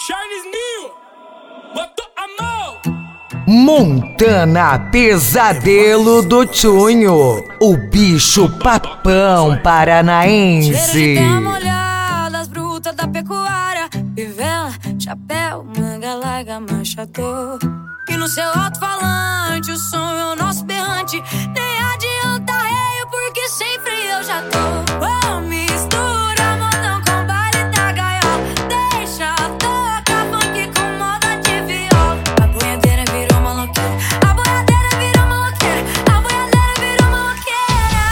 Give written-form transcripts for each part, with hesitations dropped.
Charles Nil, botou a mão. Montana Pesadelo do Tchunho, o bicho papão paranaense. Cheiro de terra molhada, as brutas da pecuária, fivela, chapéu, manga larga, manchador. E no seu alto-falante, o som é o nosso berrante. Nem adianta reio, porque sem freio eu já tô. Oh, mistura modão com baile da gaiola. Deixa tocar funk com moda de viola. A boiadeira virou maloqueira, a boiadeira virou maloqueira, a boiadeira virou maloqueira.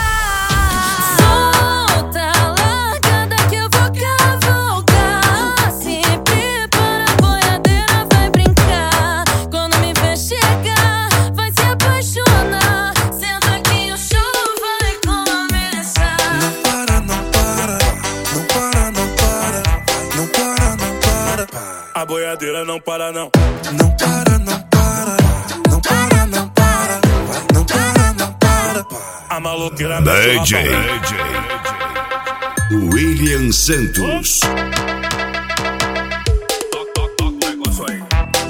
Solta, largada que eu vou cavalgar. Se prepara, a boiadeira vai brincar. Quando me ver chegar, vai se apaixonar. Senta que o show vai começar. Não para, não para, não para, não para, não para, não para. A boiadeira não para não. Não para, não para, não para, não para, não para, não para. A maloqueira mexe o DJ rabão. William Santos. Toca o negócio aí.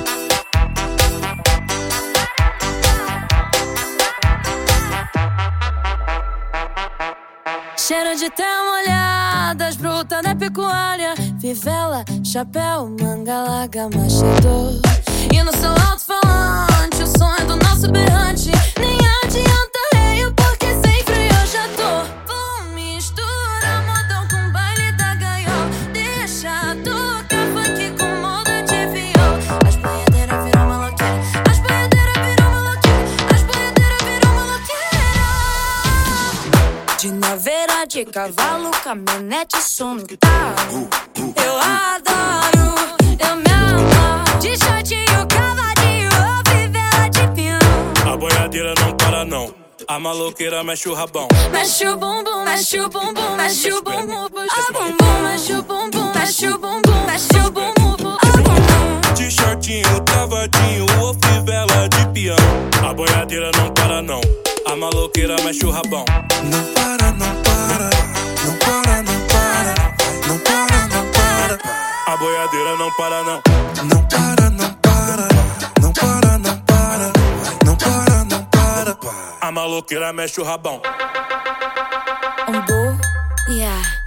Cheiro de terra molhada, as brutas da pecuária, fivela, chapéu, manga larga, machador. E no seu alto-falante, o som é do nosso berrante. Nem adianta reio, porque sem freio eu já tô. Pum, mistura modão com baile da gaiola. Deixa tocar funk com moda de viola. As boiadeiras viram maloqueira, as boiadeiras viram maloqueira, as boiadeiras viram maloqueira. De naveira, de cavalo, caminhonete, som no carro. Eu adoro, eu me amo. De shortinho, cavadinho, ou fivela de peão. A boiadeira não para não. A maloqueira mexe o rabão. Mexe o bumbum, mexe o bumbum, mexe o bumbum, puxa o bumbum, mexe o bumbum, mexe o bumbum, mexe o bumbum, puxa o bumbum. De shortinho, cavadinho ou fivela de peão. A boiadeira não para não. A maloqueira mexe o rabão. Não para, não para, não para, não para, não para, não para. A boiadeira não para não. Não para, não para, não para, não para, não para, não para. A maloqueira mexe o rabão. Yeah.